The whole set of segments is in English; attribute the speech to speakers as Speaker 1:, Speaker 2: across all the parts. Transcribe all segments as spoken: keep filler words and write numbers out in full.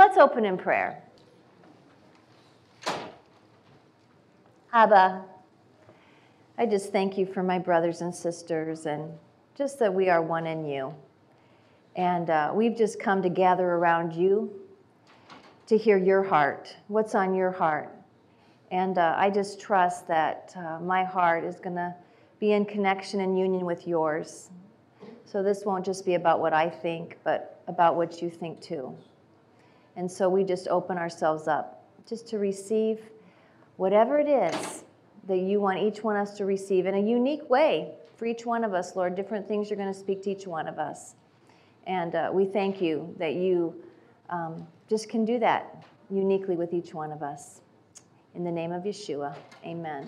Speaker 1: let's open in prayer. Abba, I just thank you for my brothers and sisters and just that we are one in you. And uh, we've just come to gather around you to hear your heart, what's on your heart. And uh, I just trust that uh, my heart is going to be in connection and union with yours. So this won't just be about what I think, but about what you think too. And so we just open ourselves up just to receive whatever it is that you want each one of us to receive in a unique way for each one of us, Lord. Different things you're going to speak to each one of us. And uh, we thank you that you um, just can do that uniquely with each one of us. In the name of Yeshua, amen.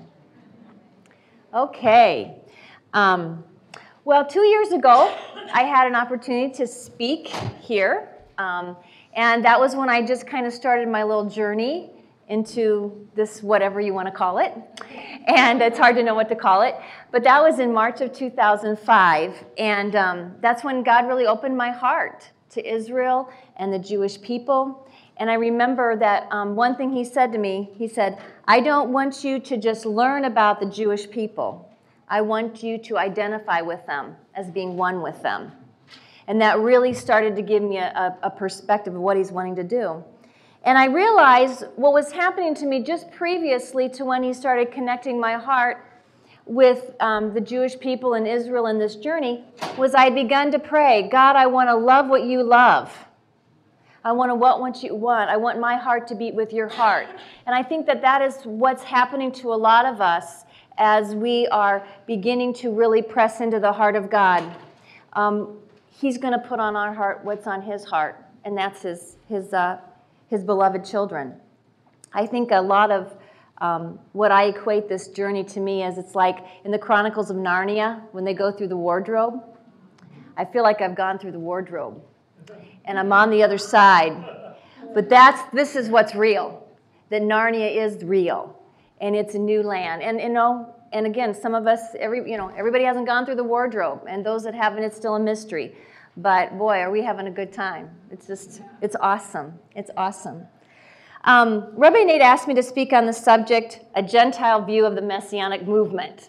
Speaker 1: Okay. Um, well, two years ago, I had an opportunity to speak here. Um, and that was when I just kind of started my little journey into this, whatever you want to call it. And it's hard to know what to call it. But that was in March of two thousand five. And um, that's when God really opened my heart to Israel and the Jewish people. And I remember that um, one thing he said to me, he said, I don't want you to just learn about the Jewish people. I want you to identify with them as being one with them. And that really started to give me a, a perspective of what he's wanting to do. And I realized what was happening to me just previously to when he started connecting my heart with um, the Jewish people in Israel in this journey was I had begun to pray, God, I want to love what you love. I want to want what you want. I want my heart to beat with your heart. And I think that that is what's happening to a lot of us as we are beginning to really press into the heart of God. Um, he's going to put on our heart what's on his heart, and that's his, his, uh, his beloved children. I think a lot of um, what I equate this journey to me as it's like in the Chronicles of Narnia when they go through the wardrobe. I feel like I've gone through the wardrobe. And I'm on the other side. But that's this is what's real. That Narnia is real. And it's a new land. And you know, and again, some of us, every you know, everybody hasn't gone through the wardrobe. And those that haven't, it's still a mystery. But boy, are we having a good time. It's just, it's awesome. It's awesome. Um, Rabbi Nate asked me to speak on the subject, a Gentile view of the Messianic movement.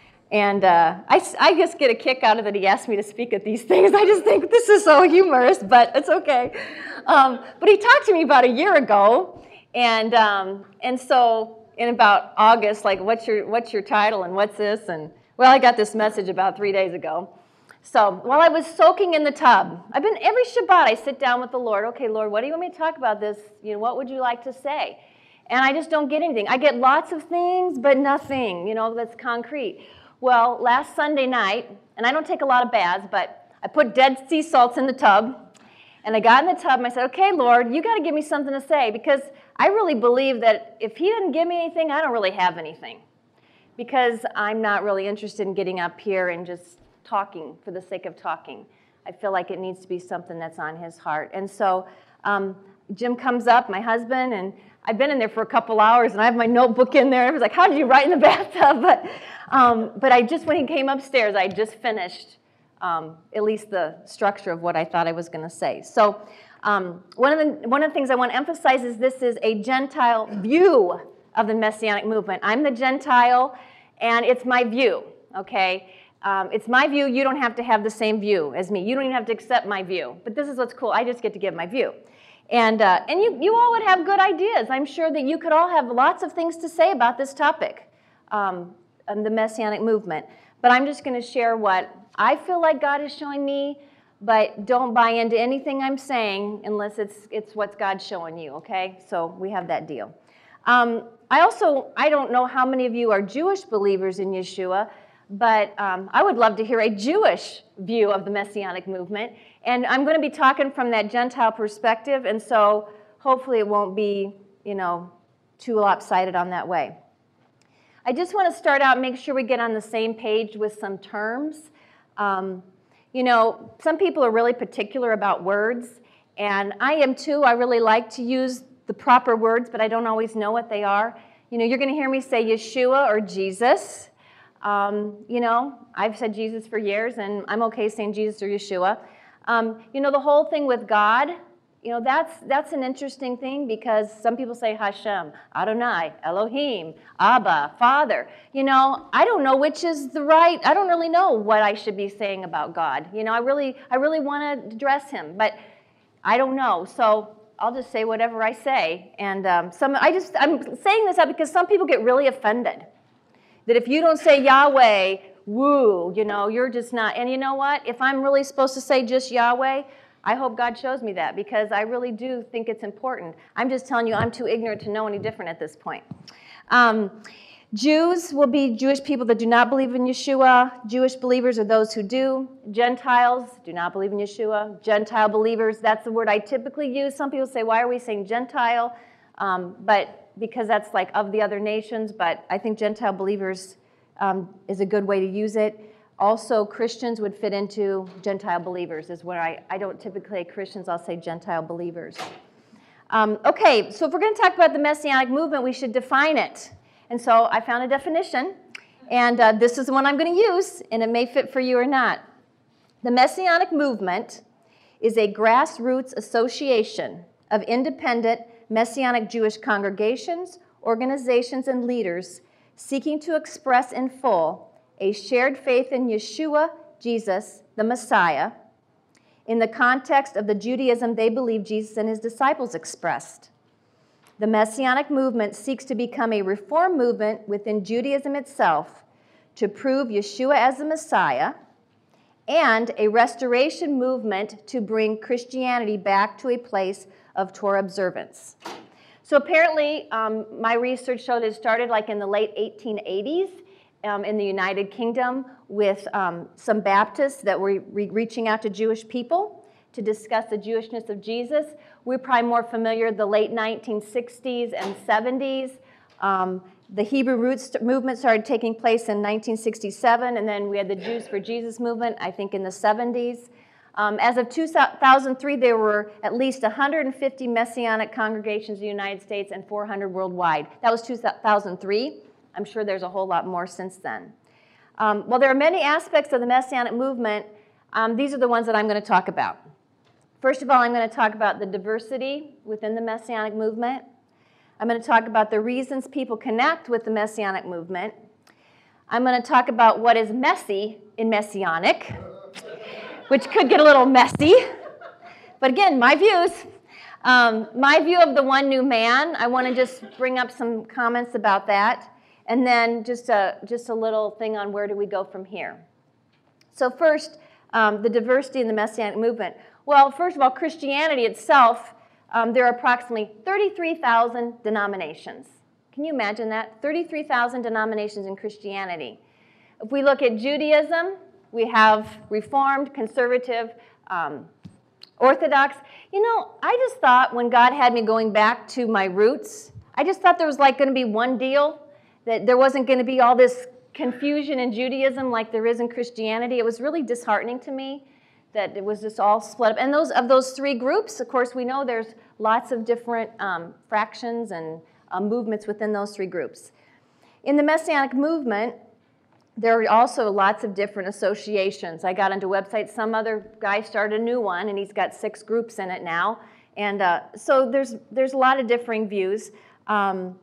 Speaker 1: And uh, I, I just get a kick out of it. He asked me to speak at these things. I just think this is so humorous, but it's okay. Um, but he talked to me about a year ago, and um, and so in about August, like, what's your what's your title and what's this? And well, I got this message about three days ago. So while I was soaking in the tub, I've been every Shabbat I sit down with the Lord. Okay, Lord, what do you want me to talk about this? You know, what would you like to say? And I just don't get anything. I get lots of things, but nothing, you know, that's concrete. Well, last Sunday night, and I don't take a lot of baths, but I put Dead Sea salts in the tub, and I got in the tub, and I said, okay, Lord, you got to give me something to say, because I really believe that if he doesn't give me anything, I don't really have anything, because I'm not really interested in getting up here and just talking for the sake of talking. I feel like it needs to be something that's on his heart. And so um, Jim comes up, my husband, and I've been in there for a couple hours, and I have my notebook in there. I was like, how did you write in the bathtub? But um, but I just, when he came upstairs, I just finished um, at least the structure of what I thought I was going to say. So um, one of the one of the things I want to emphasize is this is a Gentile view of the Messianic movement. I'm the Gentile, and it's my view, okay? Um, it's my view. You don't have to have the same view as me. You don't even have to accept my view. But this is what's cool. I just get to give my view. And, uh, and you, you all would have good ideas. I'm sure that you could all have lots of things to say about this topic, um, the Messianic movement. But I'm just going to share what I feel like God is showing me, but don't buy into anything I'm saying unless it's, it's what God's showing you, okay? So we have that deal. Um, I also, I don't know how many of you are Jewish believers in Yeshua, but um, I would love to hear a Jewish view of the Messianic movement. And I'm going to be talking from that Gentile perspective, and so hopefully it won't be, you know, too lopsided on that way. I just want to start out and make sure we get on the same page with some terms. Um, you know, some people are really particular about words, and I am too. I really like to use the proper words, but I don't always know what they are. You know, you're going to hear me say Yeshua or Jesus. Um, you know, I've said Jesus for years, and I'm okay saying Jesus or Yeshua. Um, you know, the whole thing with God, You know, that's, that's an interesting thing because some people say Hashem, Adonai, Elohim, Abba, Father. You know, I don't know which is the right, I don't really know what I should be saying about God. You know, I really, I really want to address him, but I don't know. So I'll just say whatever I say. And um, some, I just, I'm saying this out because some people get really offended that if you don't say Yahweh, woo, you know, you're just not. And you know what? If I'm really supposed to say just Yahweh, I hope God shows me that because I really do think it's important. I'm just telling you I'm too ignorant to know any different at this point. Um, Jews will be Jewish people that do not believe in Yeshua. Jewish believers are those who do. Gentiles do not believe in Yeshua. Gentile believers, that's the word I typically use. Some people say, why are we saying Gentile? Um, but because that's like of the other nations, but I think Gentile believers um, is a good way to use it. Also, Christians would fit into Gentile believers is where I, I don't typically say Christians, I'll say Gentile believers. Um, okay, so if we're going to talk about the Messianic movement, we should define it. And so I found a definition, and uh, this is the one I'm going to use, and it may fit for you or not. The Messianic movement is a grassroots association of independent Messianic Jewish congregations, organizations, and leaders seeking to express in full a shared faith in Yeshua, Jesus, the Messiah, in the context of the Judaism they believe Jesus and his disciples expressed. The Messianic movement seeks to become a reform movement within Judaism itself to prove Yeshua as the Messiah, and a restoration movement to bring Christianity back to a place of Torah observance. So apparently, um, my research showed it started like in the late eighteen eighties um, in the United Kingdom with um, some Baptists that were re- reaching out to Jewish people to discuss the Jewishness of Jesus. We're probably more familiar with the late nineteen sixties and seventies. Um, the Hebrew Roots movement started taking place in nineteen sixty-seven, and then we had the Jews for Jesus movement, I think, in the seventies. Um, as of two thousand three, there were at least one hundred fifty Messianic congregations in the United States and four hundred worldwide. That was two thousand three. I'm sure there's a whole lot more since then. Um, well, there are many aspects of the Messianic movement. Um, these are the ones that I'm going to talk about. First of all, I'm going to talk about the diversity within the Messianic movement. I'm going to talk about the reasons people connect with the Messianic movement. I'm going to talk about what is messy in Messianic, which could get a little messy. But again, my views. Um, my view of the one new man, I want to just bring up some comments about that. And then just a, just a little thing on where do we go from here. So first, um, the diversity in the Messianic movement. Well, first of all, Christianity itself, um, there are approximately thirty-three thousand denominations. Can you imagine that? thirty-three thousand denominations in Christianity. If we look at Judaism, we have Reformed, Conservative, um, Orthodox. You know, I just thought when God had me going back to my roots, I just thought there was like going to be one deal, that there wasn't going to be all this confusion in Judaism like there is in Christianity. It was really disheartening to me that it was just all split up. And those of those three groups, of course, we know there's lots of different um, fractions and uh, movements within those three groups. In the Messianic movement, there are also lots of different associations. I got onto websites. Some other guy started a new one, and he's got six groups in it now. And uh, so there's, there's a lot of differing views. Um,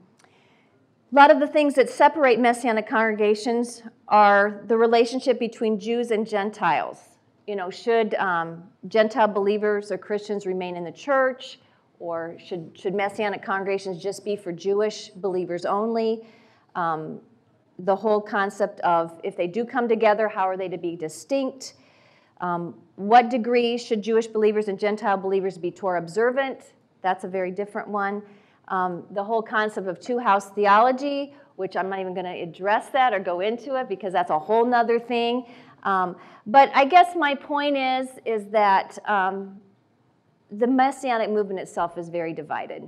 Speaker 1: a lot of the things that separate Messianic congregations are the relationship between Jews and Gentiles. You know, should um, Gentile believers or Christians remain in the church? Or should, should Messianic congregations just be for Jewish believers only? Um, the whole concept of if they do come together, how are they to be distinct? Um, what degree should Jewish believers and Gentile believers be Torah observant? That's a very different one. Um, the whole concept of two-house theology, which I'm not even going to address that or go into it because that's a whole nother thing. Um, but I guess my point is, is that um, the Messianic movement itself is very divided.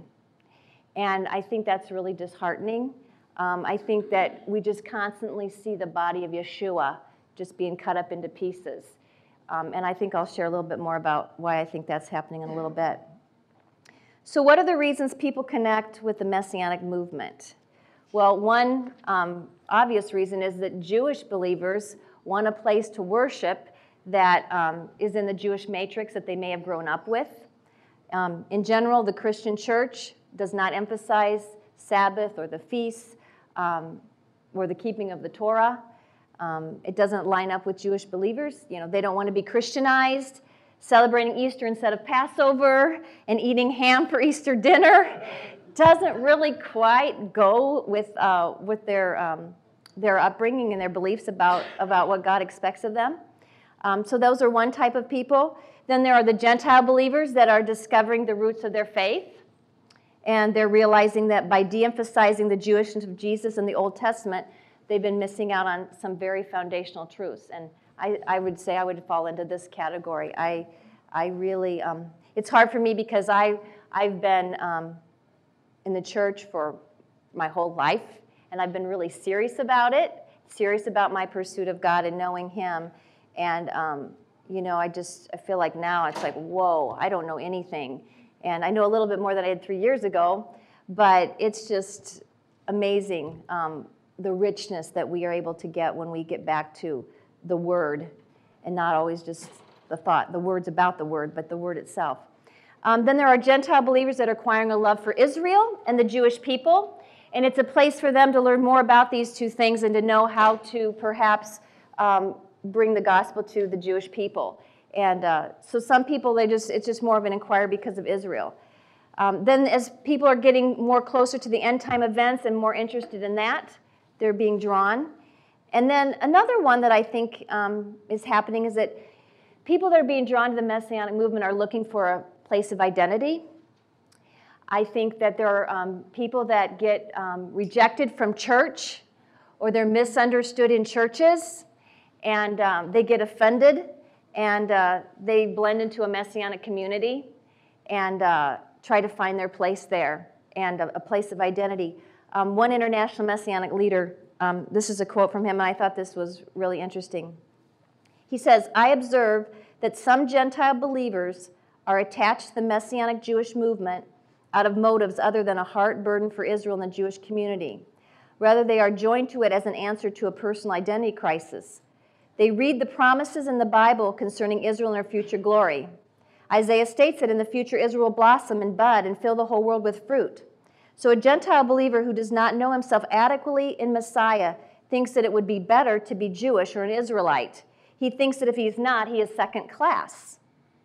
Speaker 1: And I think that's really disheartening. Um, I think that we just constantly see the body of Yeshua just being cut up into pieces. Um, and I think I'll share a little bit more about why I think that's happening in a little bit. So what are the reasons people connect with the Messianic movement? Well, one um, obvious reason is that Jewish believers want a place to worship that um, is in the Jewish matrix that they may have grown up with. Um, in general, the Christian church does not emphasize Sabbath or the feasts um, or the keeping of the Torah. Um, it doesn't line up with Jewish believers. You know, they don't want to be Christianized, celebrating Easter instead of Passover and eating ham for Easter dinner. Doesn't really quite go with uh, with their um, their upbringing and their beliefs about, about what God expects of them. Um, so those are one type of people. Then there are the Gentile believers that are discovering the roots of their faith. And they're realizing that by de-emphasizing the Jewishness of Jesus in the Old Testament, they've been missing out on some very foundational truths. And I, I would say I would fall into this category. I, I really, um, it's hard for me because I, I've been um, in the church for my whole life. And I've been really serious about it, serious about my pursuit of God and knowing Him. And, um, you know, I just I feel like now it's like, whoa, I don't know anything. And I know a little bit more than I did three years ago, but it's just amazing, um, the richness that we are able to get when we get back to the Word and not always just the thought, the words about the Word, but the Word itself. Um, then there are Gentile believers that are acquiring a love for Israel and the Jewish people. And it's a place for them to learn more about these two things and to know how to perhaps um, bring the gospel to the Jewish people. And uh, so some people, they just it's just more of an inquiry because of Israel. Um, then as people are getting more closer to the end time events and more interested in that, they're being drawn. And then another one that I think um, is happening is that people that are being drawn to the Messianic movement are looking for a place of identity. I think that there are um, people that get um, rejected from church or they're misunderstood in churches and um, they get offended and uh, they blend into a Messianic community and uh, try to find their place there and a, a place of identity. Um, one international Messianic leader, um, this is a quote from him, and I thought this was really interesting. He says, "I observe that some Gentile believers are attached to the Messianic Jewish movement out of motives other than a heart burden for Israel and the Jewish community. Rather, they are joined to it as an answer to a personal identity crisis. They read the promises in the Bible concerning Israel and her future glory. Isaiah states that in the future Israel will blossom and bud and fill the whole world with fruit. So a Gentile believer who does not know himself adequately in Messiah thinks that it would be better to be Jewish or an Israelite. He thinks that if he's not, he is second class."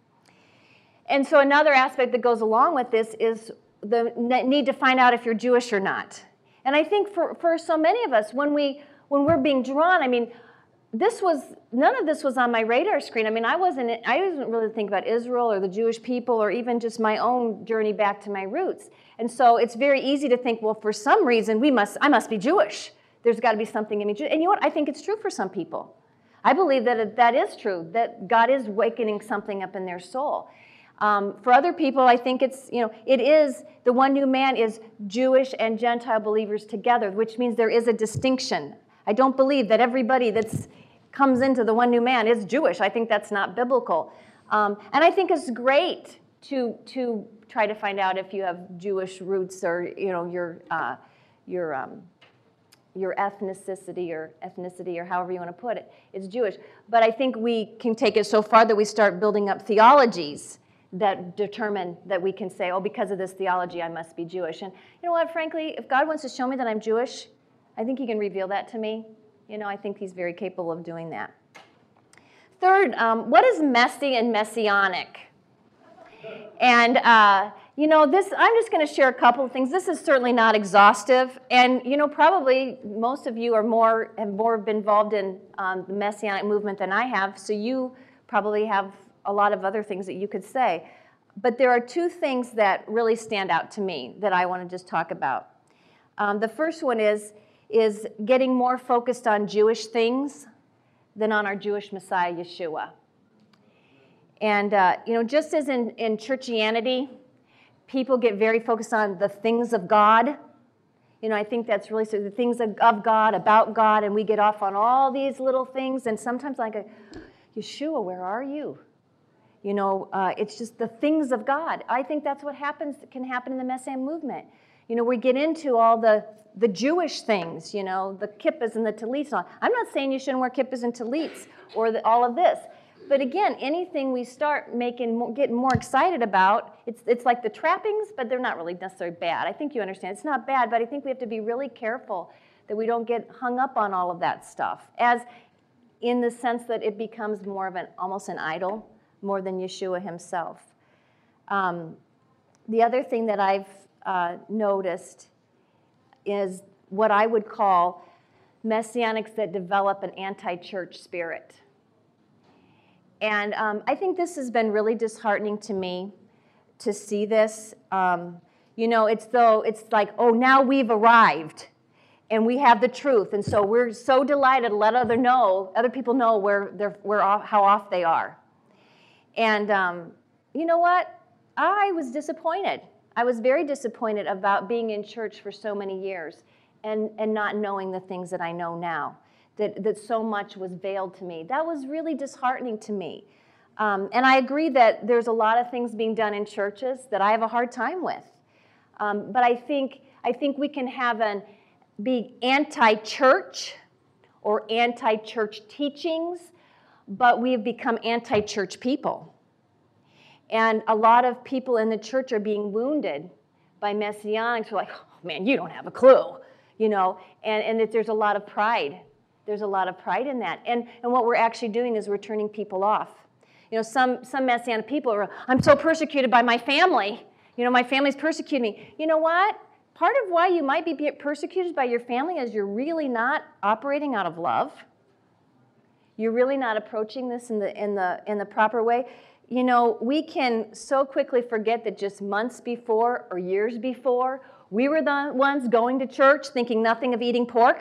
Speaker 1: And so another aspect that goes along with this is the need to find out if you're Jewish or not. And I think for, for so many of us, when, we, when we're being drawn, I mean, this was, none of this was on my radar screen. I mean, I wasn't, I wasn't really thinking about Israel or the Jewish people or even just my own journey back to my roots. And so it's very easy to think, well, for some reason, we must, I must be Jewish. There's got to be something in me. And you know what? I think it's true for some people. I believe that it, that is true, that God is awakening something up in their soul. Um, for other people, I think it's, you know, it is, the one new man is Jewish and Gentile believers together, which means there is a distinction. I don't believe that everybody that comes into the one new man is Jewish. I think that's not biblical. Um, and I think it's great to, to try to find out if you have Jewish roots or, you know, your, uh, your, um, your ethnicity or ethnicity or however you want to put it is Jewish. But I think we can take it so far that we start building up theologies that determine that we can say, oh, because of this theology, I must be Jewish. And you know what, frankly, if God wants to show me that I'm Jewish, I think He can reveal that to me. You know, I think He's very capable of doing that. Third, um, what is messy and messianic? And, uh, you know, this, I'm just going to share a couple of things. This is certainly not exhaustive. And, you know, probably most of you are more, have more been involved in um, the Messianic movement than I have, so you probably have a lot of other things that you could say. But there are two things that really stand out to me that I want to just talk about. Um, the first one is, is getting more focused on Jewish things than on our Jewish Messiah, Yeshua. And, uh, you know, just as in, in churchianity, people get very focused on the things of God. You know, I think that's really so the things of, of God, about God, and we get off on all these little things. And sometimes like, a, Yeshua, where are you? You know, uh, it's just the things of God. I think that's what happens, can happen in the Messianic movement. You know, we get into all the, the Jewish things, you know, the kippahs and the tallits. I'm not saying you shouldn't wear kippahs and tallits or the, all of this, But again, anything we start making, more, getting more excited about, it's, it's like the trappings, but they're not really necessarily bad. I think you understand. It's not bad, but I think we have to be really careful that we don't get hung up on all of that stuff, as in the sense that it becomes more of an, almost an idol, more than Yeshua himself. Um, the other thing that I've uh, noticed is what I would call messianics that develop an anti-church spirit. And um, I think this has been really disheartening to me to see this. Um, you know, it's though it's like, oh, now we've arrived and we have the truth, and so we're so delighted to let other know, other people know where they're, where off, how off they are. And um, you know what? I was disappointed. I was very disappointed about being in church for so many years and, and not knowing the things that I know now, that, that so much was veiled to me. That was really disheartening to me. Um, and I agree that there's a lot of things being done in churches that I have a hard time with. Um, but I think, I think we can have an, be anti-church or anti-church teachings, but we have become anti-church people. And a lot of people in the church are being wounded by messianics who are like, oh, man, you don't have a clue, you know, and, and that there's a lot of pride. There's a lot of pride in that. And, and what we're actually doing is we're turning people off. You know, some, some messianic people are, I'm so persecuted by my family. You know, my family's persecuting me. You know what? Part of why you might be persecuted by your family is you're really not operating out of love. You're really not approaching this in the, in the, in the proper way. You know, we can so quickly forget that just months before or years before, we were the ones going to church thinking nothing of eating pork.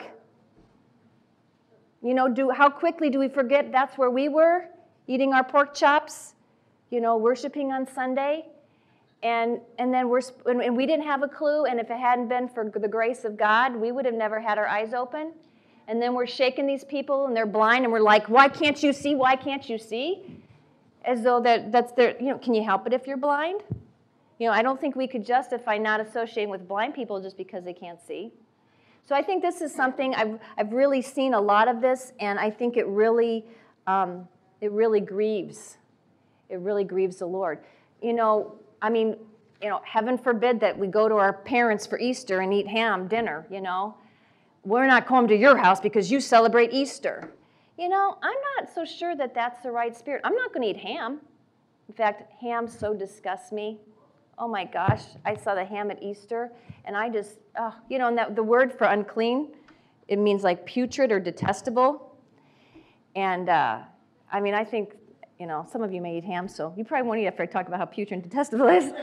Speaker 1: You know, do, how quickly do we forget that's where we were, eating our pork chops, you know, worshiping on Sunday? And, and then we're, and we didn't have a clue, and if it hadn't been for the grace of God, we would have never had our eyes open. And then we're shaking these people, and they're blind, and we're like, why can't you see? Why can't you see? As though that, that's their, you know, can you help it if you're blind? You know, I don't think we could justify not associating with blind people just because they can't see. So I think this is something, I've, I've really seen a lot of this, and I think it really, um, it really grieves. It really grieves the Lord. You know, I mean, you know, heaven forbid that we go to our parents for Easter and eat ham dinner, you know. We're not coming to your house because you celebrate Easter. You know, I'm not so sure that that's the right spirit. I'm not going to eat ham. In fact, ham so disgusts me. Oh my gosh, I saw the ham at Easter, and I just, oh, you know, and that, the word for unclean, it means like putrid or detestable. And uh, I mean, I think, you know, some of you may eat ham, so you probably won't eat after I talk about how putrid and detestable it is.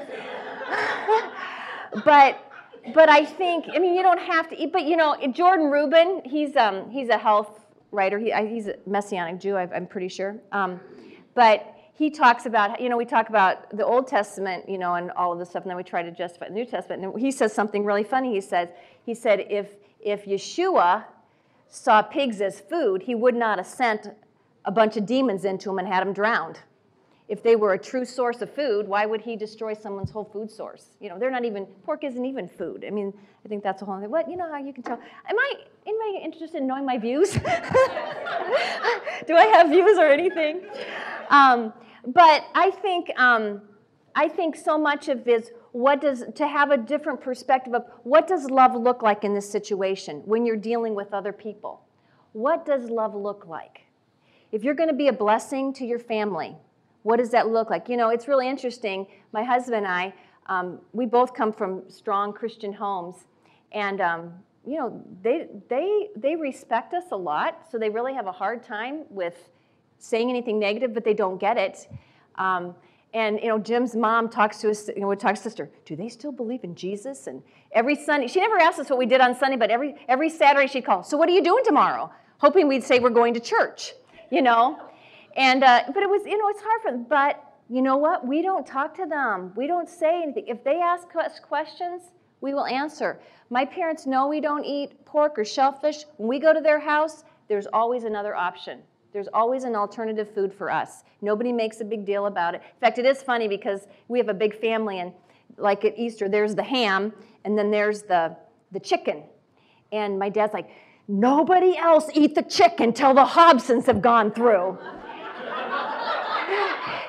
Speaker 1: but, but I think, I mean, you don't have to eat. But you know, Jordan Rubin, he's um, he's a health writer. He, he's a Messianic Jew, I'm pretty sure. Um, but he talks about, you know, we talk about the Old Testament, you know, and all of this stuff, and then we try to justify the New Testament. And he says something really funny. He says, he said, if if Yeshua saw pigs as food, he would not have sent a bunch of demons into them and had them drowned. If they were a true source of food, why would he destroy someone's whole food source? You know, they're not even, pork isn't even food. I mean, I think that's a whole thing. What, you know how you can tell? Am I, anybody interested in knowing my views? Do I have views or anything? Um, but I think, um, I think so much of this, what does, to have a different perspective of what does love look like in this situation when you're dealing with other people? What does love look like? If you're going to be a blessing to your family, what does that look like? You know, it's really interesting. My husband and I, um, we both come from strong Christian homes, and um, you know, they they they respect us a lot. So they really have a hard time with saying anything negative, but they don't get it. Um, and you know, Jim's mom talks to us. You know, would talk to sister. Do they still believe in Jesus? And every Sunday, she never asked us what we did on Sunday, but every every Saturday she'd call. So what are you doing tomorrow? Hoping we'd say we're going to church. You know. And, uh, but it was, you know, it's hard for them. But you know what? We don't talk to them. We don't say anything. If they ask us questions, we will answer. My parents know we don't eat pork or shellfish. When we go to their house, there's always another option. There's always an alternative food for us. Nobody makes a big deal about it. In fact, it is funny because we have a big family, and like at Easter, there's the ham, and then there's the, the chicken. And my dad's like, nobody else eat the chicken till the Hobsons have gone through.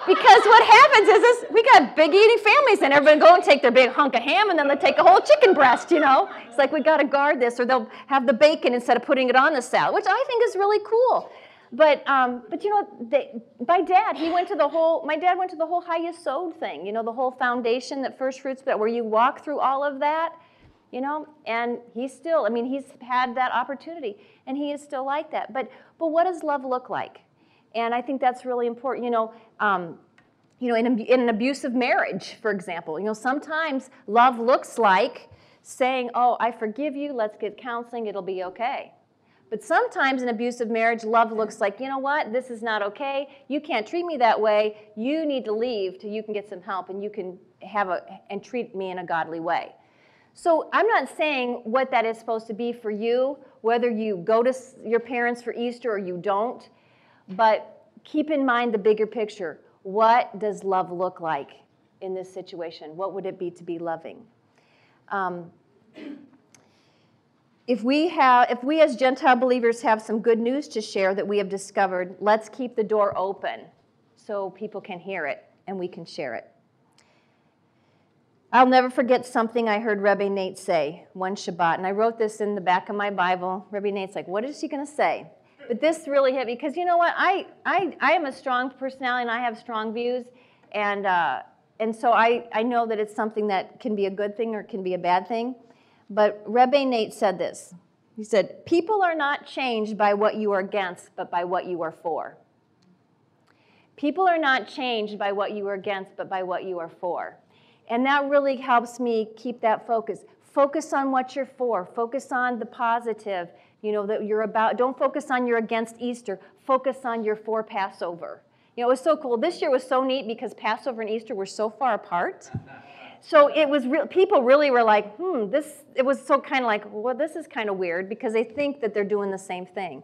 Speaker 1: Because what happens is this, we got big eating families, and everybody go and take their big hunk of ham, and then they take a whole chicken breast, you know? It's like, we got to guard this, or they'll have the bacon instead of putting it on the salad, which I think is really cool. But, um, but you know, they, my dad, he went to the whole, my dad went to the whole Hayesod thing, you know, the whole foundation that First Fruits, where you walk through all of that, you know, and he's still, I mean, he's had that opportunity, and he is still like that. But, but what does love look like? And I think that's really important. You know, um, you know, in, in an abusive marriage, for example, you know, sometimes love looks like saying, oh, I forgive you, let's get counseling, it'll be okay. But sometimes in abusive marriage, love looks like, you know what, this is not okay, you can't treat me that way, you need to leave till you can get some help and you can have a, and treat me in a godly way. So I'm not saying what that is supposed to be for you, whether you go to your parents for Easter or you don't, but keep in mind the bigger picture. What does love look like in this situation? What would it be to be loving? Um, If we have, if we as Gentile believers have some good news to share that we have discovered, let's keep the door open so people can hear it and we can share it. I'll never forget something I heard Rebbe Nate say one Shabbat, and I wrote this in the back of my Bible. Rebbe Nate's like, what is she going to say? But this really hit me because you know what? I I I am a strong personality and I have strong views, and uh, and so I I know that it's something that can be a good thing or can be a bad thing. But Rebbe Nate said this. He said, people are not changed by what you are against, but by what you are for. People are not changed by what you are against, but by what you are for. And that really helps me keep that focus. Focus on what you're for. Focus on the positive, you know, that you're about. Don't focus on you're against Easter. Focus on you're for Passover. You know, it was so cool. This year was so neat because Passover and Easter were so far apart. So it was real, people really were like, hmm, this, it was so kind of like, well, this is kind of weird because they think that they're doing the same thing.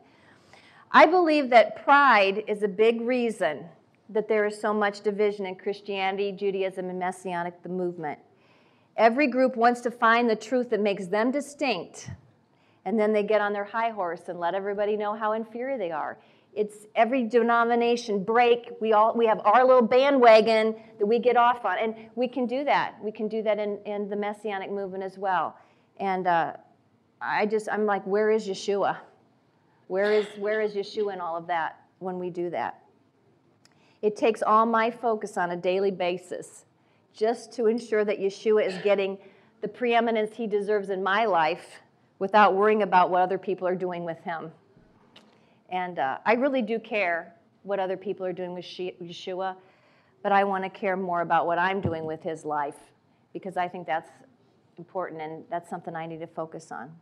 Speaker 1: I believe that pride is a big reason that there is so much division in Christianity, Judaism, and Messianic, the movement. Every group wants to find the truth that makes them distinct, and then they get on their high horse and let everybody know how inferior they are. It's every denomination break. We all we have our little bandwagon that we get off on, and we can do that. We can do that in, in the Messianic movement as well. And uh, I just I'm like, where is Yeshua? Where is where is Yeshua in all of that when we do that? It takes all my focus on a daily basis just to ensure that Yeshua is getting the preeminence he deserves in my life without worrying about what other people are doing with him. And uh, I really do care what other people are doing with Yeshua, but I want to care more about what I'm doing with his life because I think that's important and that's something I need to focus on.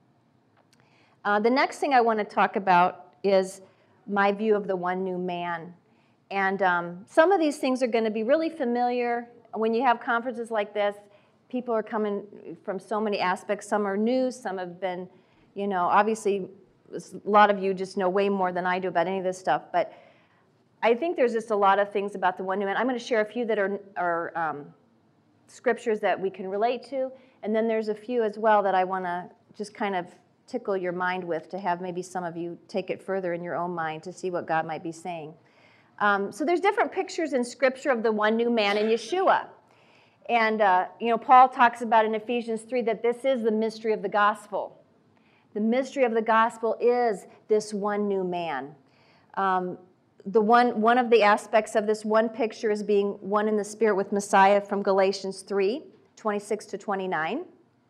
Speaker 1: Uh, the next thing I want to talk about is my view of the one new man. And um, some of these things are going to be really familiar. When you have conferences like this, people are coming from so many aspects. Some are new, some have been, you know, obviously a lot of you just know way more than I do about any of this stuff, but I think there's just a lot of things about the one new man. I'm going to share a few that are, are um, scriptures that we can relate to, and then there's a few as well that I want to just kind of tickle your mind with to have maybe some of you take it further in your own mind to see what God might be saying. Um, so there's different pictures in Scripture of the one new man in Yeshua. And, uh, you know, Paul talks about in Ephesians three that this is the mystery of the gospel. The mystery of the gospel is this one new man. Um, the one, one of the aspects of this one picture is being one in the Spirit with Messiah from Galatians three, twenty-six to twenty-nine.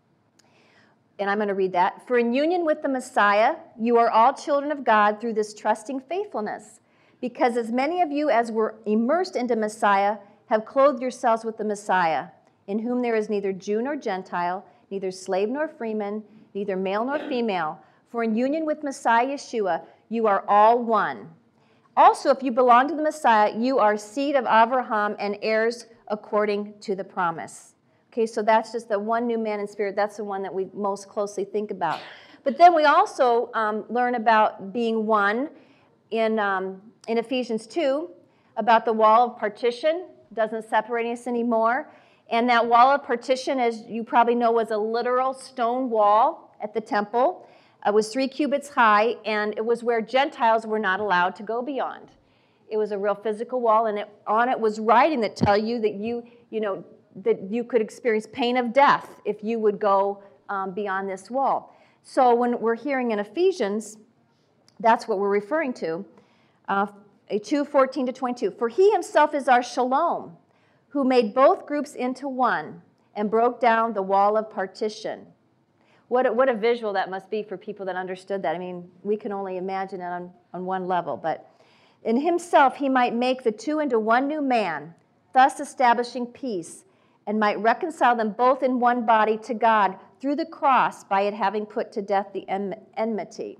Speaker 1: And I'm going to read that. For in union with the Messiah, you are all children of God through this trusting faithfulness. Because as many of you as were immersed into Messiah have clothed yourselves with the Messiah, in whom there is neither Jew nor Gentile, neither slave nor freeman, neither male nor female. For in union with Messiah Yeshua, you are all one. Also, if you belong to the Messiah, you are seed of Abraham and heirs according to the promise. Okay, so that's just the one new man in spirit. That's the one that we most closely think about. But then we also um, learn about being one in, um, in Ephesians two, about the wall of partition. Doesn't separate us anymore. And that wall of partition, as you probably know, was a literal stone wall at the temple. It was three cubits high, and it was where Gentiles were not allowed to go beyond. It was a real physical wall, and it, on it was writing that tell you that you, you know, that you could experience pain of death if you would go um, beyond this wall. So when we're hearing in Ephesians, that's what we're referring to, uh, two fourteen to twenty-two. For he himself is our shalom, who made both groups into one and broke down the wall of partition. What a, what a visual that must be for people that understood that. I mean, we can only imagine it on, on one level. But in himself he might make the two into one new man, thus establishing peace, and might reconcile them both in one body to God through the cross, by it having put to death the en- enmity.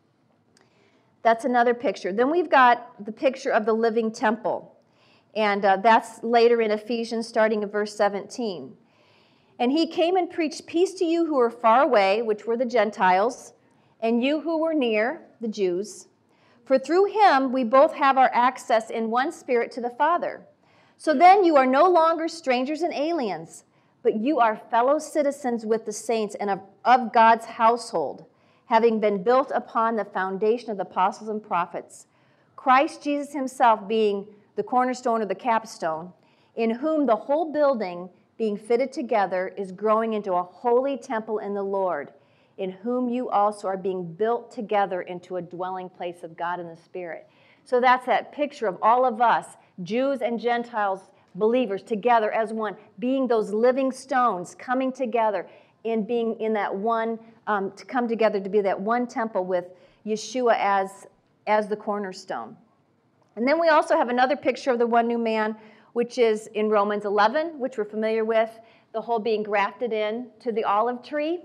Speaker 1: That's another picture. Then we've got the picture of the living temple. And uh, that's later in Ephesians, starting in verse seventeen. And he came and preached peace to you who were far away, which were the Gentiles, and you who were near, the Jews. For through him we both have our access in one spirit to the Father. So then you are no longer strangers and aliens, but you are fellow citizens with the saints and of, of God's household, having been built upon the foundation of the apostles and prophets, Christ Jesus himself being the cornerstone or the capstone, in whom the whole building, being fitted together, is growing into a holy temple in the Lord, in whom you also are being built together into a dwelling place of God in the Spirit. So that's that picture of all of us, Jews and Gentiles, believers, together as one, being those living stones, coming together in being in that one, um, to come together to be that one temple with Yeshua as, as the cornerstone. And then we also have another picture of the one new man, which is in Romans eleven, which we're familiar with, the whole being grafted in to the olive tree.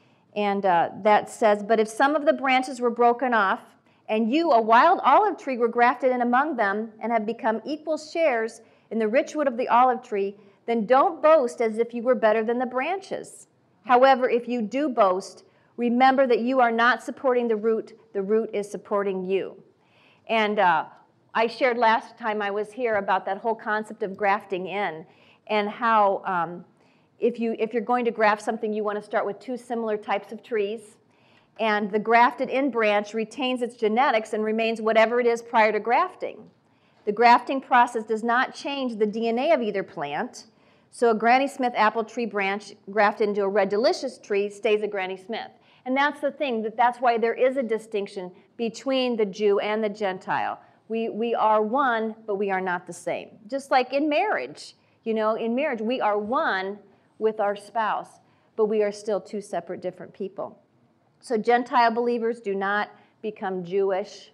Speaker 1: And uh, that says, but if some of the branches were broken off, and you, a wild olive tree, were grafted in among them, and have become equal shares in the rich wood of the olive tree, then don't boast as if you were better than the branches. However, if you do boast, remember that you are not supporting the root, the root is supporting you. And uh, I shared last time I was here about that whole concept of grafting in, and how um, if, you, if you're going to graft something, you want to start with two similar types of trees, and the grafted in branch retains its genetics and remains whatever it is prior to grafting. The grafting process does not change the D N A of either plant, so a Granny Smith apple tree branch grafted into a Red Delicious tree stays a Granny Smith. And that's the thing, that that's why there is a distinction between the Jew and the Gentile. We, we are one, but we are not the same. Just like in marriage. You know, in marriage, we are one with our spouse, but we are still two separate, different people. So Gentile believers do not become Jewish,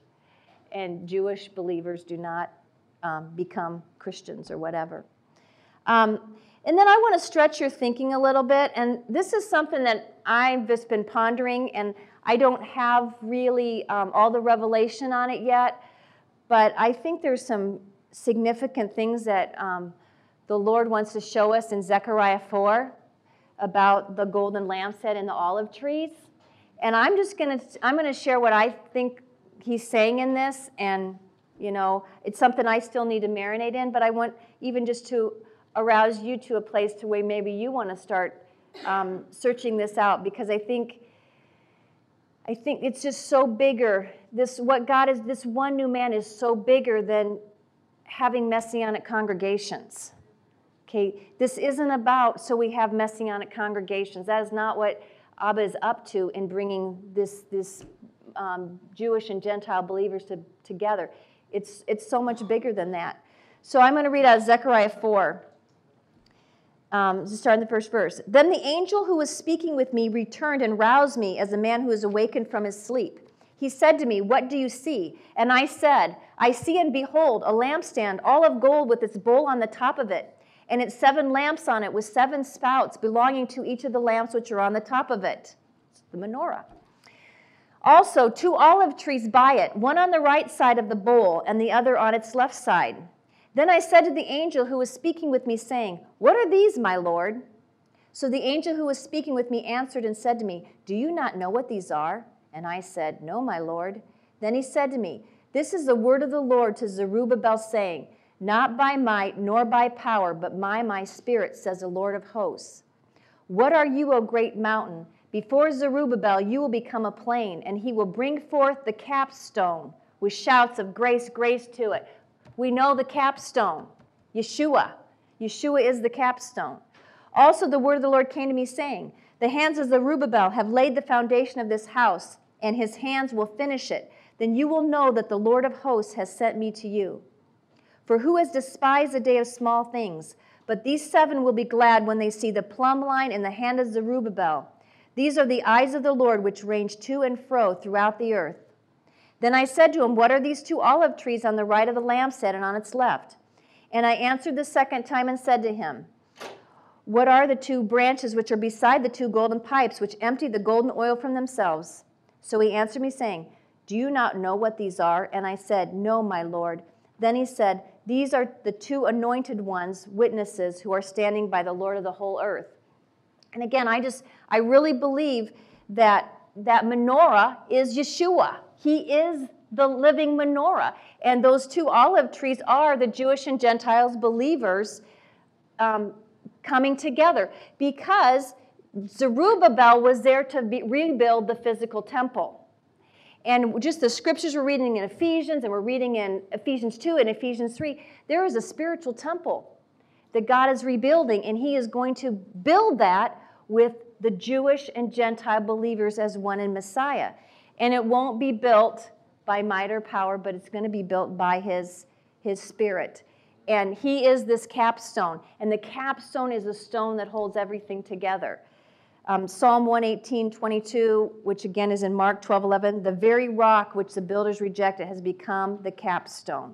Speaker 1: and Jewish believers do not um, become Christians or whatever. Um, and then I want to stretch your thinking a little bit, and this is something that I've just been pondering, and I don't have really um, all the revelation on it yet, but I think there's some significant things that um, the Lord wants to show us in Zechariah four about the golden lampstand and the olive trees. And I'm just going to I'm going to share what I think he's saying in this, and you know, it's something I still need to marinate in, but I want even just to arouse you to a place to where maybe you want to start um, searching this out, because I think I think it's just so bigger. This what God is. This one new man is so bigger than having messianic congregations. Okay, this isn't about so we have messianic congregations. That is not what Abba is up to in bringing this this um, Jewish and Gentile believers to, together. It's it's so much bigger than that. So I'm going to read out of Zechariah four. Um, to start in the first verse. Then the angel who was speaking with me returned and roused me as a man who is awakened from his sleep. He said to me, "What do you see?" And I said, "I see and behold a lampstand, all of gold with its bowl on the top of it, and its seven lamps on it with seven spouts belonging to each of the lamps which are on the top of it." It's the menorah. "Also two olive trees by it, one on the right side of the bowl and the other on its left side. Then I said to the angel who was speaking with me, saying, 'What are these, my Lord?' So the angel who was speaking with me answered and said to me, 'Do you not know what these are?' And I said, 'No, my Lord.' Then he said to me, 'This is the word of the Lord to Zerubbabel, saying, Not by might nor by power, but by my spirit, says the Lord of hosts. What are you, O great mountain? Before Zerubbabel you will become a plain, and he will bring forth the capstone with shouts of grace, grace to it.'" We know the capstone, Yeshua. Yeshua is the capstone. Also, the word of the Lord came to me saying, the hands of Zerubbabel have laid the foundation of this house, and his hands will finish it. Then you will know that the Lord of hosts has sent me to you. For who has despised the day of small things? But these seven will be glad when they see the plumb line in the hand of Zerubbabel. These are the eyes of the Lord which range to and fro throughout the earth. Then I said to him, what are these two olive trees on the right of the lampstand and on its left? And I answered the second time and said to him, what are the two branches which are beside the two golden pipes which empty the golden oil from themselves? So he answered me, saying, do you not know what these are? And I said, no, my Lord. Then he said, these are the two anointed ones, witnesses, who are standing by the Lord of the whole earth. And again, I just, I really believe that that menorah is Yeshua. He is the living menorah. And those two olive trees are the Jewish and Gentiles believers um, coming together, because Zerubbabel was there to be, rebuild the physical temple. And just the scriptures we're reading in Ephesians, and we're reading in Ephesians two and Ephesians three, there is a spiritual temple that God is rebuilding, and he is going to build that with the Jewish and Gentile believers as one in Messiah. And it won't be built by might or power, but it's going to be built by his, his Spirit. And he is this capstone, and the capstone is a stone that holds everything together. Um, Psalm one eighteen, twenty-two, which again is in Mark twelve eleven, the very rock which the builders rejected has become the capstone.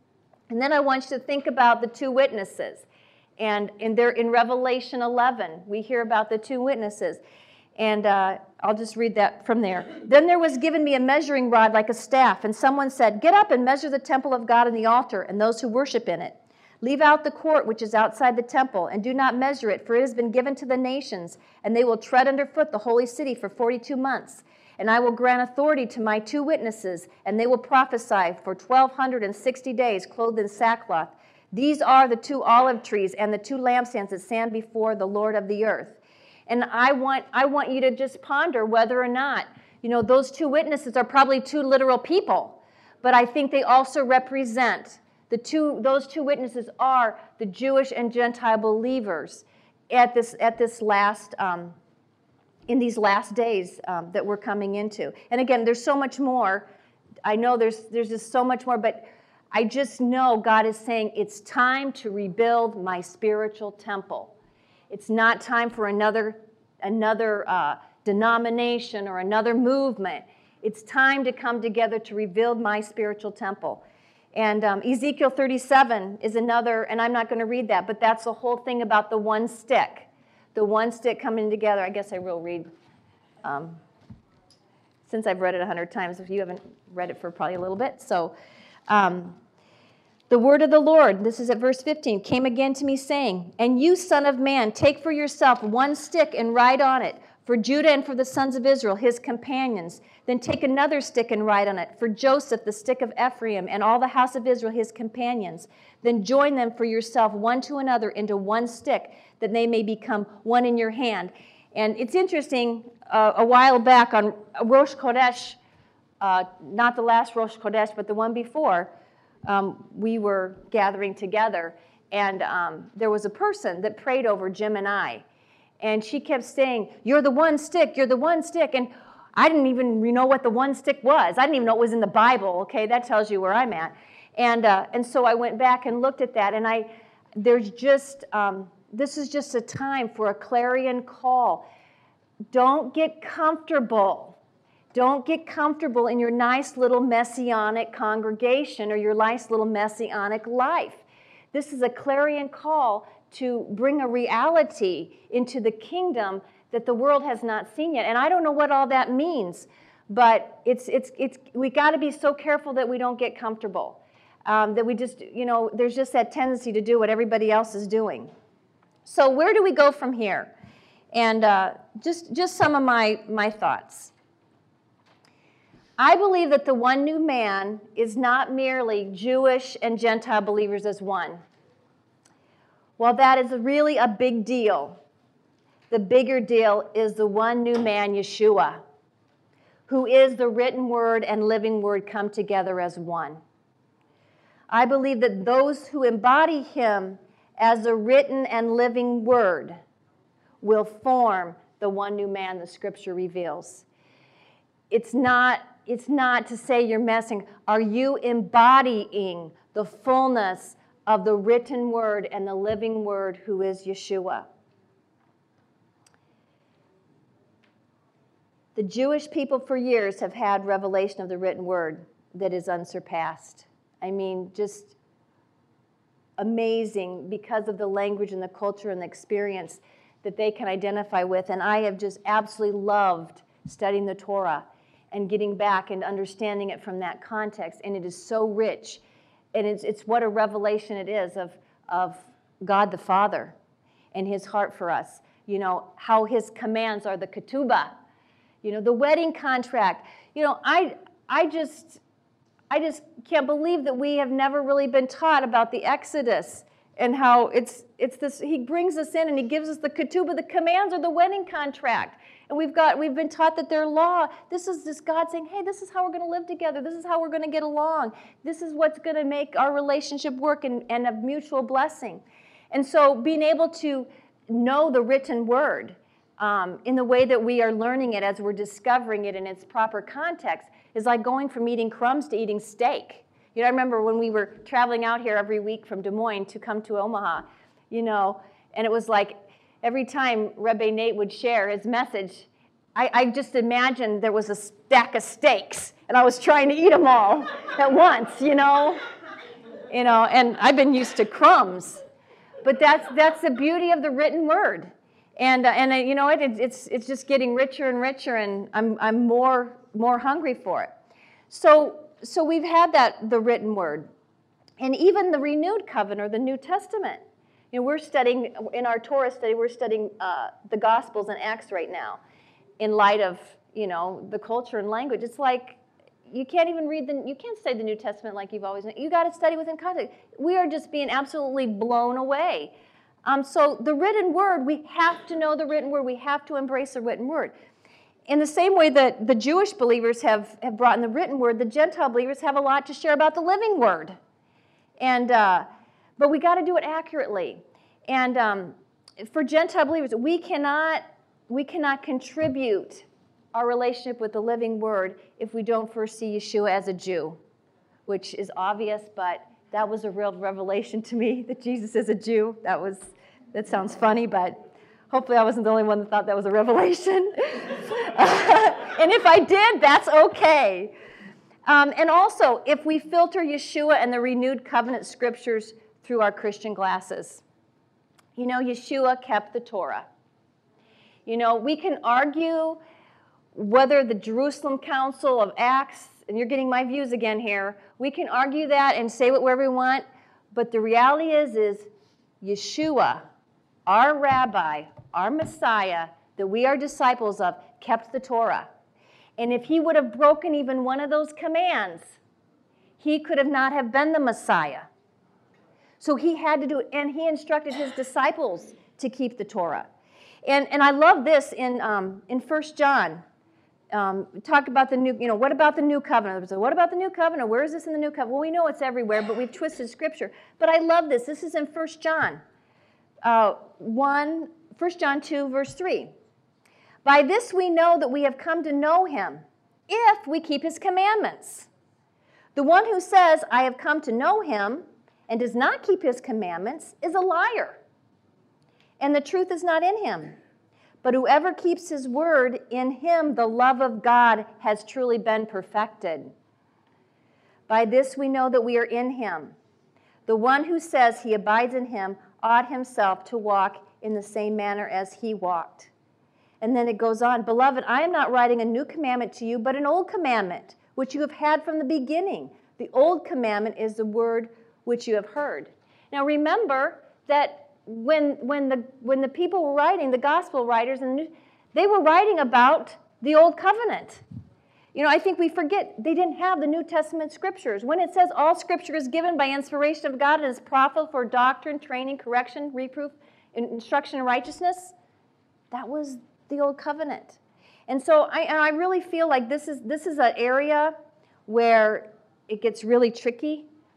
Speaker 1: And then I want you to think about the two witnesses. And in, there, in Revelation eleven, we hear about the two witnesses. And uh, I'll just read that from there. Then there was given me a measuring rod like a staff, and someone said, get up and measure the temple of God and the altar and those who worship in it. Leave out the court which is outside the temple, and do not measure it, for it has been given to the nations, and they will tread underfoot the holy city for forty-two months. And I will grant authority to my two witnesses, and they will prophesy for twelve sixty days, clothed in sackcloth. These are the two olive trees and the two lampstands that stand before the Lord of the earth. And I want, I want you to just ponder whether or not, you know, those two witnesses are probably two literal people, but I think they also represent The two, those two witnesses are the Jewish and Gentile believers at this, at this last, um, in these last days um, that we're coming into. And again, there's so much more. I know there's, there's just so much more, but I just know God is saying it's time to rebuild my spiritual temple. It's not time for another, another uh, denomination or another movement. It's time to come together to rebuild my spiritual temple. And um, Ezekiel thirty-seven is another, and I'm not going to read that, but that's the whole thing about the one stick. The one stick coming together. I guess I will read, um, since I've read it a hundred times, if you haven't read it for probably a little bit. So, um, the word of the Lord, this is at verse fifteen, came again to me saying, and you, son of man, take for yourself one stick and write on it, for Judah and for the sons of Israel, his companions. Then take another stick and write on it, for Joseph, the stick of Ephraim, and all the house of Israel, his companions. Then join them for yourself one to another into one stick, that they may become one in your hand. And it's interesting, uh, a while back on Rosh Chodesh, uh, not the last Rosh Chodesh, but the one before, um, we were gathering together, and um, there was a person that prayed over Jim and I. And she kept saying, you're the one stick, you're the one stick. And I didn't even know what the one stick was. I didn't even know it was in the Bible, okay? That tells you where I'm at. And uh, and so I went back and looked at that, and I, there's just, um, this is just a time for a clarion call. Don't get comfortable. Don't get comfortable in your nice little messianic congregation or your nice little messianic life. This is a clarion call to bring a reality into the kingdom that the world has not seen yet. And I don't know what all that means, but it's it's it's we got to be so careful that we don't get comfortable, um, that we just, you know, there's just that tendency to do what everybody else is doing. So where do we go from here? And uh, just just some of my my thoughts. I believe that the one new man is not merely Jewish and Gentile believers as one. Well, that is really a big deal. The bigger deal is the one new man, Yeshua, who is the written word and living word come together as one. I believe that those who embody him as a written and living word will form the one new man the Scripture reveals. It's not, it's not to say you're messing. Are you embodying the fullness of the written word and the living word who is Yeshua? The Jewish people for years have had revelation of the written word that is unsurpassed. I mean, just amazing because of the language and the culture and the experience that they can identify with. And I have just absolutely loved studying the Torah and getting back and understanding it from that context. And it is so rich. And it's, it's what a revelation it is of, of God the Father and his heart for us. You know, how his commands are the ketubah. You know, the wedding contract. You know, I, I just... I just can't believe that we have never really been taught about the Exodus and how it's it's this. He brings us in and he gives us the ketubah. The commands are the wedding contract, and we've got we've been taught that they're law. This is just God saying, "Hey, this is how we're going to live together. This is how we're going to get along. This is what's going to make our relationship work and, and a mutual blessing." And so, being able to know the written word um, in the way that we are learning it as we're discovering it in its proper context is like going from eating crumbs to eating steak. You know, I remember when we were traveling out here every week from Des Moines to come to Omaha, you know, and it was like every time Rebbe Nate would share his message, I, I just imagined there was a stack of steaks, and I was trying to eat them all at once, you know. You know, and I've been used to crumbs. But that's that's the beauty of the written word. And, uh, and uh, you know, it, it's, it's just getting richer and richer, and I'm, I'm more... more hungry for it. So, so we've had that, the written word. And even the renewed covenant, or the New Testament. You know, we're studying, in our Torah study, we're studying uh, the Gospels and Acts right now in light of, you know, the culture and language. It's like, you can't even read the, you can't study the New Testament like you've always, you got to study within context. We are just being absolutely blown away. Um, so the written word, we have to know the written word. We have to embrace the written word. In the same way that the Jewish believers have, have brought in the written word, the Gentile believers have a lot to share about the living word. And, uh, but we got to do it accurately. And um, for Gentile believers, we cannot, we cannot contribute our relationship with the living word if we don't first see Yeshua as a Jew, which is obvious, but that was a real revelation to me, that Jesus is a Jew. That was, that sounds funny, but hopefully I wasn't the only one that thought that was a revelation. And if I did, that's okay. Um, and also, if we filter Yeshua and the renewed covenant scriptures through our Christian glasses. You know, Yeshua kept the Torah. You know, we can argue whether the Jerusalem Council of Acts, and you're getting my views again here, we can argue that and say whatever we want, but the reality is, is Yeshua, our rabbi, our Messiah, that we are disciples of, kept the Torah. And if he would have broken even one of those commands, he could have not have been the Messiah. So he had to do it, and he instructed his disciples to keep the Torah. And, and I love this in, um, in First John. Um, talk about the new, you know, what about the new covenant? So what about the new covenant? Where is this in the new covenant? Well, we know it's everywhere, but we've twisted scripture. But I love this. This is in First John. Uh, one, First John two, verse three. By this we know that we have come to know him, if we keep his commandments. The one who says, I have come to know him, and does not keep his commandments, is a liar. And the truth is not in him. But whoever keeps his word, in him the love of God has truly been perfected. By this we know that we are in him. The one who says he abides in him ought himself to walk in the same manner as he walked. And then it goes on, Beloved, I am not writing a new commandment to you, but an old commandment, which you have had from the beginning. The old commandment is the word which you have heard. Now remember that when, when, the, when the people were writing, the gospel writers, and they were writing about the old covenant. You know, I think we forget they didn't have the New Testament scriptures. When it says all scripture is given by inspiration of God and is profitable for doctrine, training, correction, reproof, instruction in righteousness, that was the old covenant. And so I, and I really feel like this is, this is an area where it gets really tricky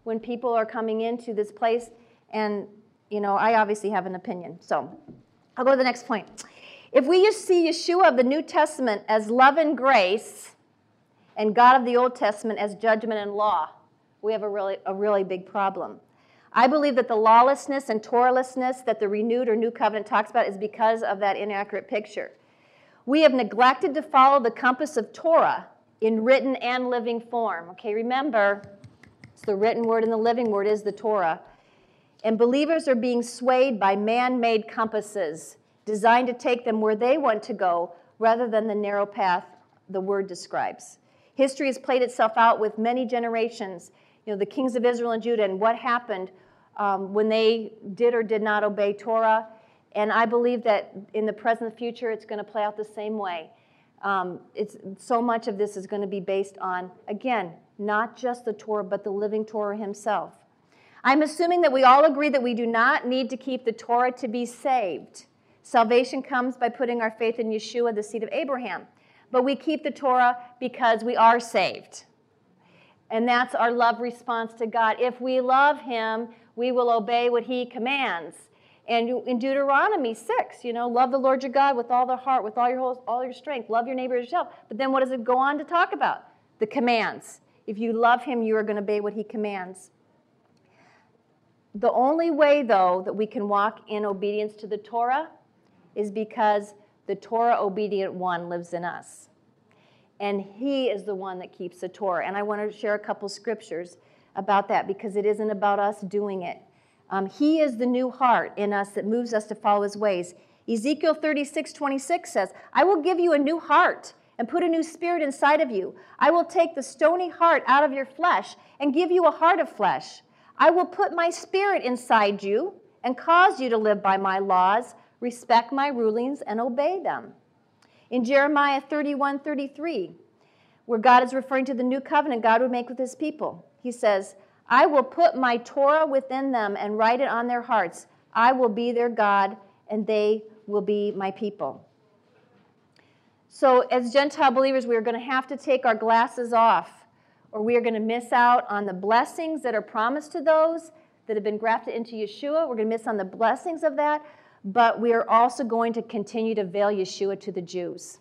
Speaker 1: when people are coming into this place. And, you know, I obviously have an opinion. So I'll go to the next point. If we just see Yeshua of the New Testament as love and grace and God of the Old Testament as judgment and law, we have a really, a really big problem. I believe that the lawlessness and Torahlessness that the renewed or new covenant talks about is because of that inaccurate picture. We have neglected to follow the compass of Torah in written and living form. Okay, remember, it's the written word and the living word is the Torah. And believers are being swayed by man-made compasses designed to take them where they want to go rather than the narrow path the word describes. History has played itself out with many generations, you know, the kings of Israel and Judah, and what happened um, when they did or did not obey Torah. And I believe that in the present future, it's going to play out the same way. Um, it's, so much of this is going to be based on, again, not just the Torah, but the living Torah himself. I'm assuming that we all agree that we do not need to keep the Torah to be saved. Salvation comes by putting our faith in Yeshua, the seed of Abraham. But we keep the Torah because we are saved. And that's our love response to God. If we love him, we will obey what he commands. And in Deuteronomy six, you know, love the Lord your God with all their heart, with all your whole, all your strength. Love your neighbor as yourself. But then what does it go on to talk about? The commands. If you love him, you are going to obey what he commands. The only way, though, that we can walk in obedience to the Torah is because the Torah-obedient one lives in us. And he is the one that keeps the Torah. And I want to share a couple scriptures about that because it isn't about us doing it. Um, he is the new heart in us that moves us to follow his ways. Ezekiel thirty-six twenty-six says, I will give you a new heart and put a new spirit inside of you. I will take the stony heart out of your flesh and give you a heart of flesh. I will put my spirit inside you and cause you to live by my laws, respect my rulings, and obey them. In Jeremiah thirty-one thirty-three, where God is referring to the new covenant God would make with his people, he says, I will put my Torah within them and write it on their hearts. I will be their God, and they will be my people. So as Gentile believers, we are going to have to take our glasses off, or we are going to miss out on the blessings that are promised to those that have been grafted into Yeshua. We're going to miss on the blessings of that, but we are also going to continue to veil Yeshua to the Jews.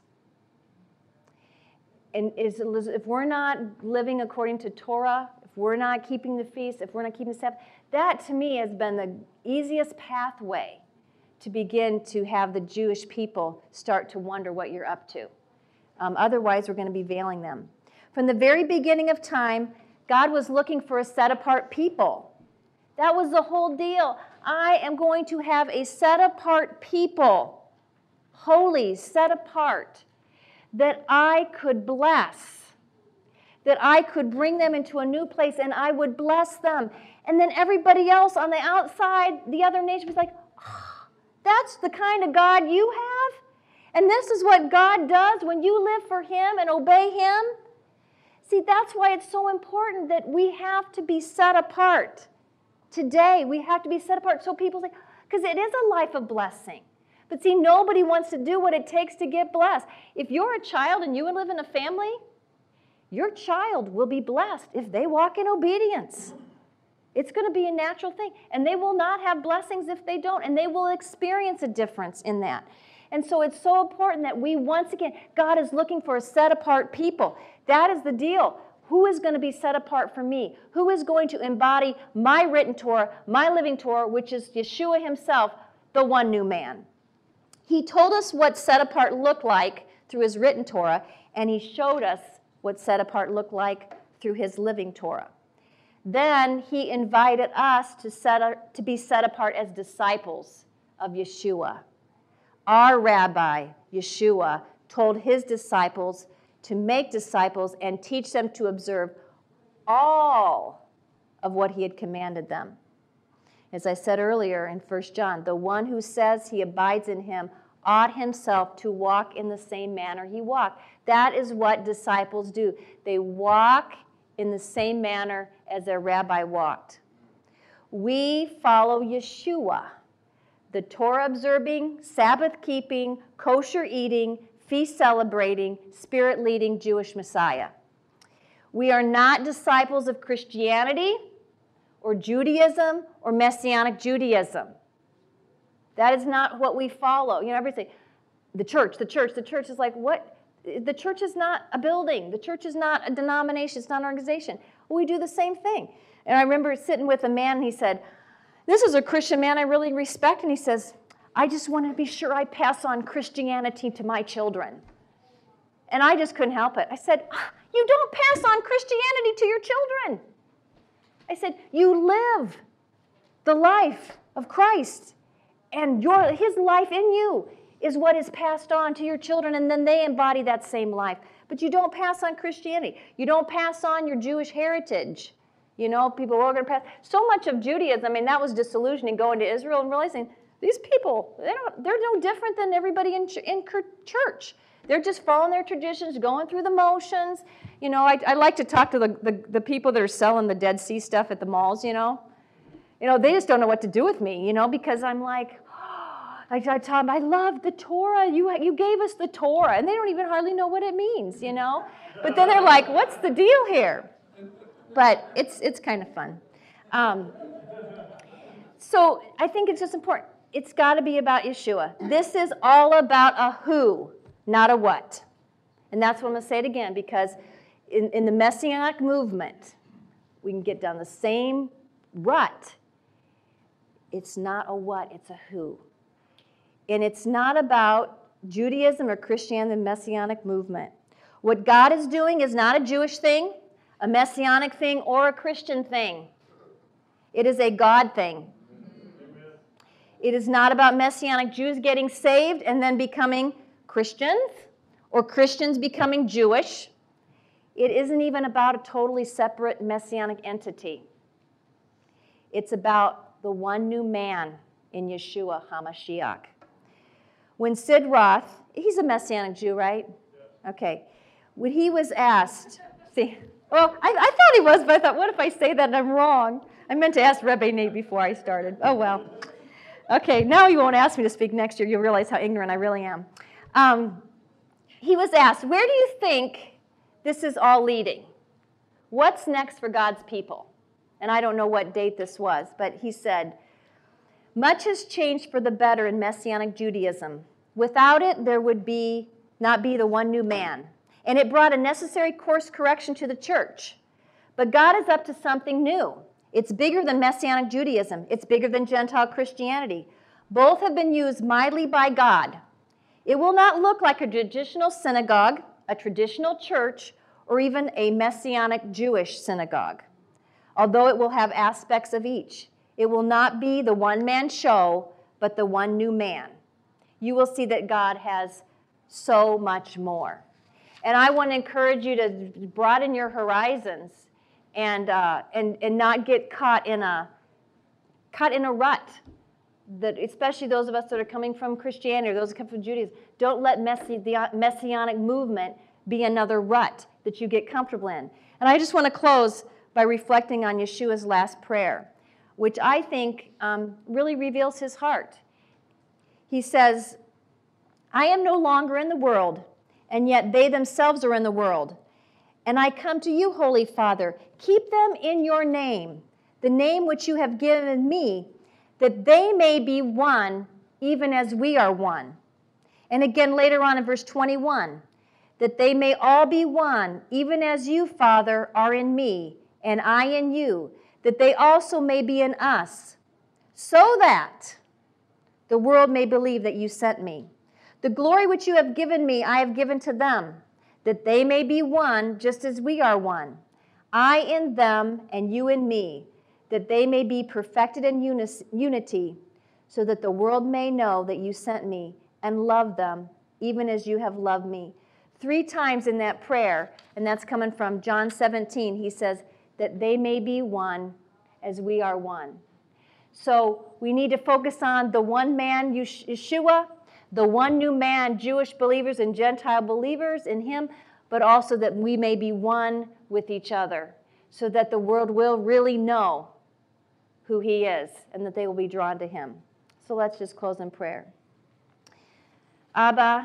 Speaker 1: And if we're not living according to Torah, if we're not keeping the feast, if we're not keeping the Sabbath, that to me has been the easiest pathway to begin to have the Jewish people start to wonder what you're up to. Um, otherwise, we're going to be veiling them. From the very beginning of time, God was looking for a set-apart people. That was the whole deal. I am going to have a set-apart people, holy, set apart, that I could bless, that I could bring them into a new place and I would bless them. And then everybody else on the outside, the other nation was like, oh, that's the kind of God you have? And this is what God does when you live for him and obey him? See, that's why it's so important that we have to be set apart. Today, we have to be set apart so people say, because it is a life of blessing. But see, nobody wants to do what it takes to get blessed. If you're a child and you live in a family, your child will be blessed if they walk in obedience. It's going to be a natural thing. And they will not have blessings if they don't. And they will experience a difference in that. And so it's so important that we, once again, God is looking for a set-apart people. That is the deal. Who is going to be set apart for me? Who is going to embody my written Torah, my living Torah, which is Yeshua himself, the one new man? He told us what set apart looked like through his written Torah, and he showed us what set apart looked like through his living Torah. Then he invited us to, set, to be set apart as disciples of Yeshua. Our rabbi, Yeshua, told his disciples to make disciples and teach them to observe all of what he had commanded them. As I said earlier in First John, the one who says he abides in him ought himself to walk in the same manner he walked. That is what disciples do. They walk in the same manner as their rabbi walked. We follow Yeshua, the Torah-observing, Sabbath-keeping, kosher-eating, feast-celebrating, Spirit-leading Jewish Messiah. We are not disciples of Christianity. or Judaism or Messianic Judaism. That is not what we follow. You know, everybody say, the church, the church, the church is like, what? The church is not a building. The church is not a denomination. It's not an organization. We do the same thing. And I remember sitting with a man, and he said, this is a Christian man I really respect, and he says, I just want to be sure I pass on Christianity to my children. And I just couldn't help it. I said, you don't pass on Christianity to your children. I said, you live the life of Christ, and your, his life in you is what is passed on to your children, and then they embody that same life. But you don't pass on Christianity. You don't pass on your Jewish heritage. You know, people are going to pass. So much of Judaism, I mean, that was disillusioning, going to Israel and realizing these people, they don't, they're no different than everybody in, in church. They're just following their traditions, going through the motions. You know, I, I like to talk to the, the, the people that are selling the Dead Sea stuff at the malls, you know. You know, they just don't know what to do with me, you know, because I'm like, I, I tell them, I love the Torah. You, you gave us the Torah. And they don't even hardly know what it means, you know. But then they're like, what's the deal here? But it's, it's kind of fun. Um, so I think it's just important. It's got to be about Yeshua. This is all about a who, not a what. And that's what I'm going to say it again, because in, in the Messianic movement, we can get down the same rut. It's not a what, it's a who. And it's not about Judaism or Christianity, the Messianic movement. What God is doing is not a Jewish thing, a Messianic thing, or a Christian thing. It is a God thing. It is not about Messianic Jews getting saved and then becoming Christians, or Christians becoming Jewish. It isn't even about a totally separate Messianic entity. It's about the one new man in Yeshua HaMashiach. When Sid Roth, he's a Messianic Jew, right? Yeah. Okay. When he was asked, see, well, I, I thought he was, but I thought, what if I say that and I'm wrong? I meant to ask Rebbe Nate before I started. Oh, well. Okay, now you won't ask me to speak next year. You'll realize how ignorant I really am. Um, he was asked, where do you think this is all leading? What's next for God's people? And I don't know what date this was, but he said, much has changed for the better in Messianic Judaism. Without it, there would be not be the one new man. And it brought a necessary course correction to the church. But God is up to something new. It's bigger than Messianic Judaism. It's bigger than Gentile Christianity. Both have been used mightily by God. It will not look like a traditional synagogue, a traditional church, or even a Messianic Jewish synagogue, although it will have aspects of each. It will not be the one-man show, but the one new man. You will see that God has so much more. And I want to encourage you to broaden your horizons and, uh, and, and not get caught in a, caught in a rut. That, especially those of us that are coming from Christianity or those that come from Judaism, don't let messi- the Messianic movement be another rut that you get comfortable in. And I just want to close by reflecting on Yeshua's last prayer, which I think um, really reveals his heart. He says, I am no longer in the world, and yet they themselves are in the world. And I come to you, Holy Father, keep them in your name, the name which you have given me, that they may be one, even as we are one. And again later on in verse twenty-one, that they may all be one, even as you, Father, are in me, and I in you, that they also may be in us, so that the world may believe that you sent me. The glory which you have given me, I have given to them, that they may be one, just as we are one. I in them, and you in me, that they may be perfected in unity, so that the world may know that you sent me and love them, even as you have loved me. Three times in that prayer, and that's coming from John seventeen, he says, that they may be one as we are one. So we need to focus on the one man, Yeshua, the one new man, Jewish believers and Gentile believers in him, but also that we may be one with each other, so that the world will really know who he is and that they will be drawn to him. So let's just close in prayer. Abba,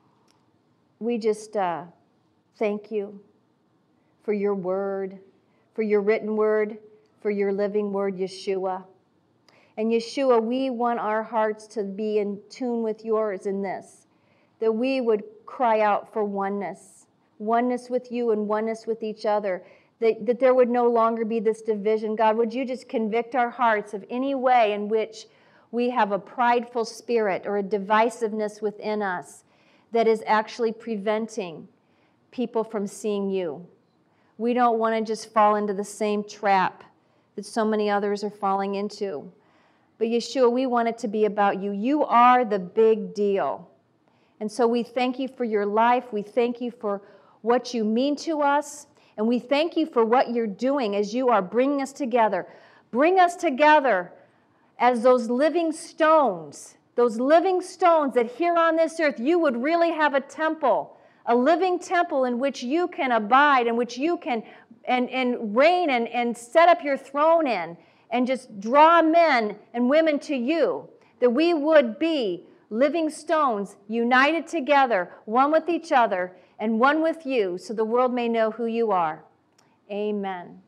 Speaker 1: we just uh, thank you for your word, for your written word, for your living word, Yeshua. And Yeshua, we want our hearts to be in tune with yours in this, that we would cry out for oneness, oneness with you and oneness with each other, that, that there would no longer be this division. God, would you just convict our hearts of any way in which we have a prideful spirit or a divisiveness within us that is actually preventing people from seeing you. We don't want to just fall into the same trap that so many others are falling into. But Yeshua, we want it to be about you. You are the big deal. And so we thank you for your life. We thank you for what you mean to us. And we thank you for what you're doing as you are bringing us together. Bring us together as those living stones, those living stones that here on this earth you would really have a temple, a living temple in which you can abide, in which you can and, and reign and, and set up your throne in, and just draw men and women to you, that we would be living stones united together, one with each other and one with you, so the world may know who you are. Amen.